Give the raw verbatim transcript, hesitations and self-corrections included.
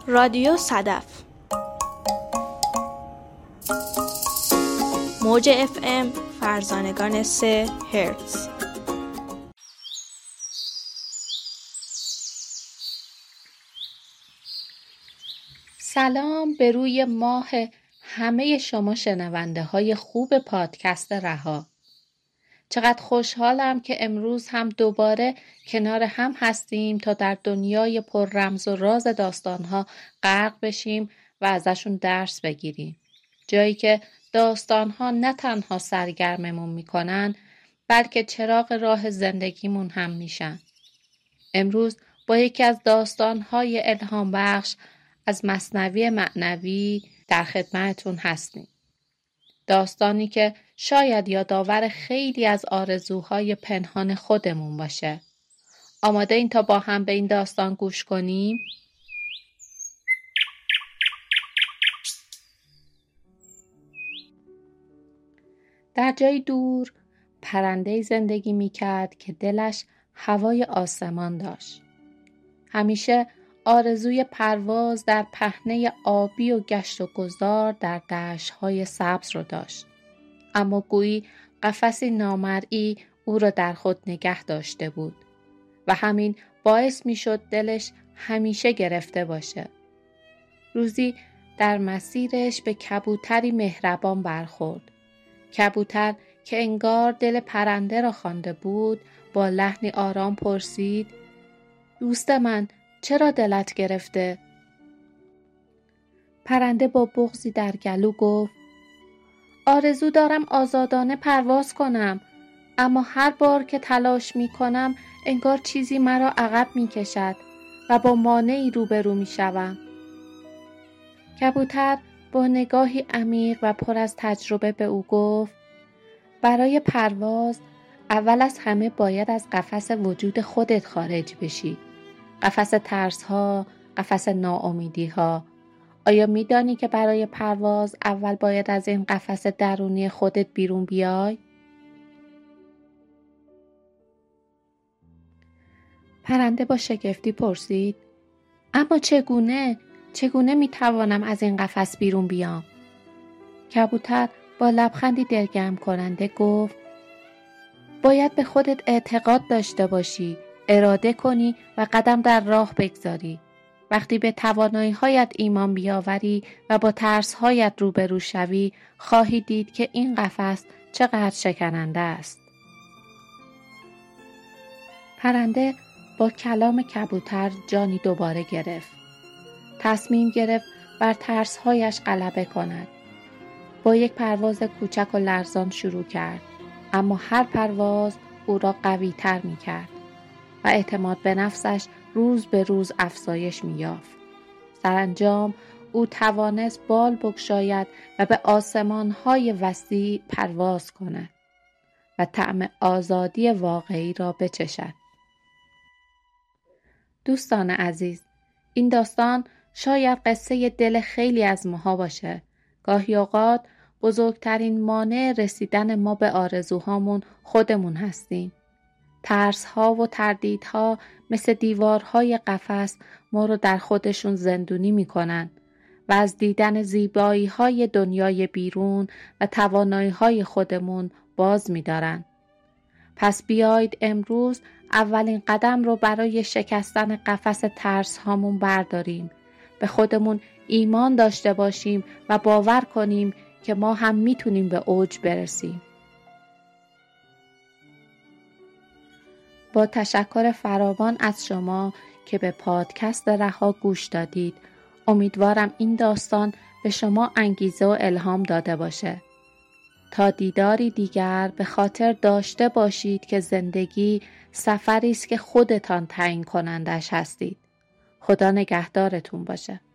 رادیو صدف موج اف ام فرزانگان سه هرتز. سلام به روی ماه همه شما شنونده های خوب پادکست رها. چقدر خوشحالم که امروز هم دوباره کنار هم هستیم تا در دنیای پر رمز و راز داستانها غرق بشیم و ازشون درس بگیریم. جایی که داستانها نه تنها سرگرممون میکنن بلکه چراغ راه زندگیمون هم میشن. امروز با یکی از داستانهای الهام بخش از مثنوی معنوی در خدمتتون هستیم. داستانی که شاید یادآور خیلی از آرزوهای پنهان خودمون باشه. آماده این تا با هم به این داستان گوش کنیم؟ در جای دور پرنده‌ای زندگی می‌کرد که دلش هوای آسمان داشت. همیشه آرزوی پرواز در پهنه آبی و گشت و گذار در دشت‌های سبز رو داشت. اما گویی قفسی نامرئی او را در خود نگه داشته بود و همین باعث می‌شد دلش همیشه گرفته باشه. روزی در مسیرش به کبوتری مهربان برخورد. کبوتر که انگار دل پرنده را خوانده بود با لحنی آرام پرسید: دوست من، چرا دلت گرفته؟ پرنده با بغضی در گلو گفت: آرزو دارم آزادانه پرواز کنم، اما هر بار که تلاش می کنم انگار چیزی مرا عقب می کشد و با مانعی روبرو می شوم. کبوتر با نگاهی عمیق و پر از تجربه به او گفت: برای پرواز اول از همه باید از قفس وجود خودت خارج بشی. قفس ترس‌ها، قفس ناامیدی‌ها. آیا می‌دانی که برای پرواز اول باید از این قفس درونی خودت بیرون بیای؟ پرنده با شگفتی پرسید: اما چگونه؟ چگونه می‌توانم از این قفس بیرون بیام؟ کبوتر با لبخندی دلگرم کننده گفت: باید به خودت اعتقاد داشته باشی، اراده کنی و قدم در راه بگذاری. وقتی به توانایی‌هایت ایمان بیاوری و با ترس‌هایت روبرو شوی، خواهی دید که این قفس چقدر شکننده است. پرنده با کلام کبوتر جانی دوباره گرفت. تصمیم گرفت بر ترس‌هایش غلبه کند. با یک پرواز کوچک و لرزان شروع کرد، اما هر پرواز او را قوی‌تر می‌کرد و اعتماد به نفسش روز به روز افزایش می‌یافت. سرانجام او توانست بال بگشاید و به آسمان‌های وسیع پرواز کند و طعم آزادی واقعی را بچشد. دوستان عزیز، این داستان شاید قصه دل خیلی از ماها باشه. گاهی اوقات بزرگترین مانع رسیدن ما به آرزوهامون خودمون هستیم. ترس‌ها و تردیدها مثل دیوارهای قفس ما رو در خودشون زندونی می‌کنن و از دیدن زیبایی‌های دنیای بیرون و توانایی‌های خودمون باز می‌دارن. پس بیایید امروز اولین قدم رو برای شکستن قفس ترس‌هامون برداریم. به خودمون ایمان داشته باشیم و باور کنیم که ما هم میتونیم به اوج برسیم. با تشکر فراوان از شما که به پادکست رها گوش دادید. امیدوارم این داستان به شما انگیزه و الهام داده باشه. تا دیداری دیگر به خاطر داشته باشید که زندگی سفری است که خودتان تعیین کنندش هستید. خدا نگهدارتون باشه.